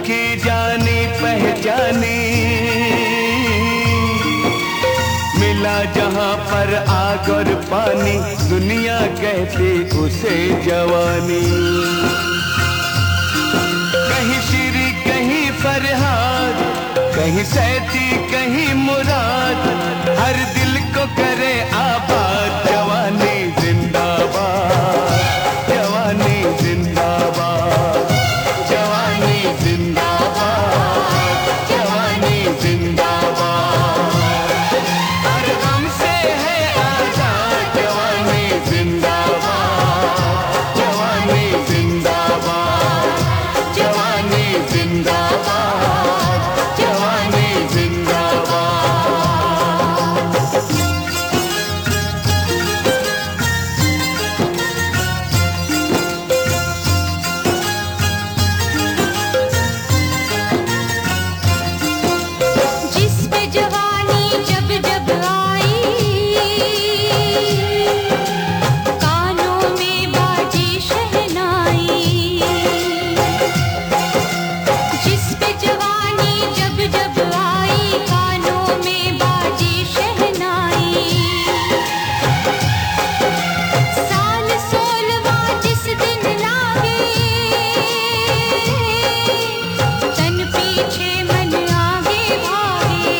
की जानी पहचानी, मिला जहां पर आग और पानी, दुनिया कहती उसे जवानी। कहीं श्री कहीं फरहाद, कहीं सैती कहीं मुराद, हर दिल को करे आबाद। जवानी जिंदाबाद, जवानी जिंदाबाद, जवानी जिंदाबाद, जवानी जिंदाबाद। हर गम से है आजाद, जवानी जिंदाबाद, जवानी जिंदाबाद, जवानी जिंदाबाद, जवानी जिंदाबाद। जिस पे जवानी जब जब आई, कानों में बाजे शहनाई। जिस पे जवानी जब जब आई, कानों में बाजे शहनाई। साल 16वां जिस दिन लागे, तन पीछे मन आगे भागे।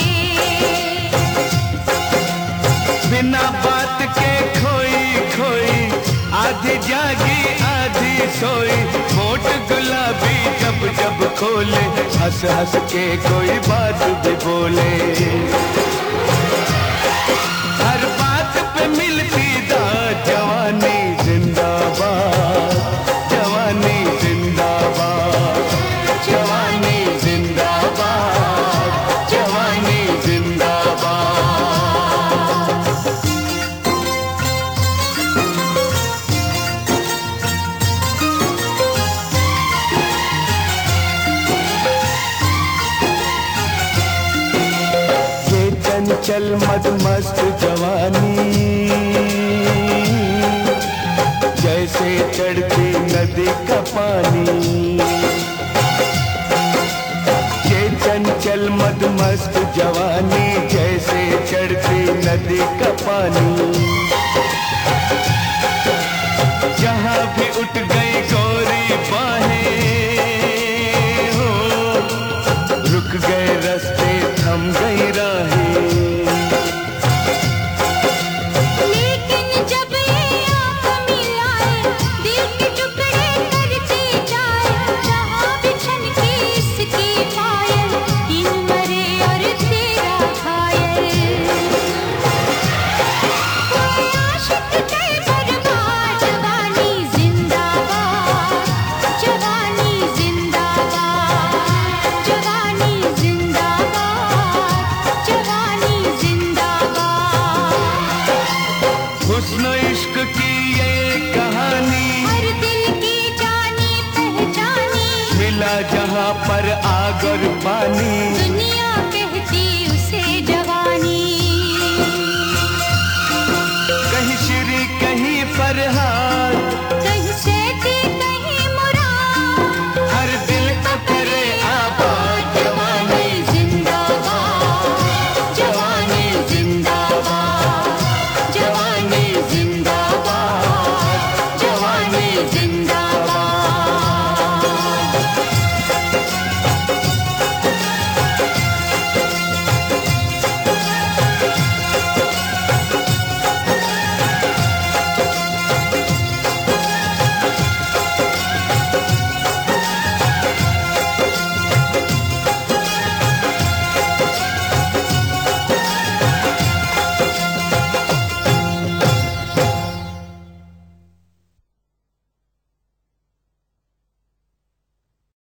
बिना बात के खोई खोई, आधी जागी आधी सोई, होठ गुलाबी जब जब खोले, हंस हंस के कोई बात भी बोले। हर बात पे मिलती दाद, जवानी जिंदाबाद, जवानी जिंदाबाद, जवानी जिंदाबाद, जवानी जिंदाबाद। ये चंचल मदमस्त जवानी, जैसे चढ़ती नदी का पानी। ये चंचल मदमस्त जवानी, जैसे चढ़ती नदी का पानी। जहां भी उठ गई गोरी बाहें हो, रुक गए रास्ते थम गई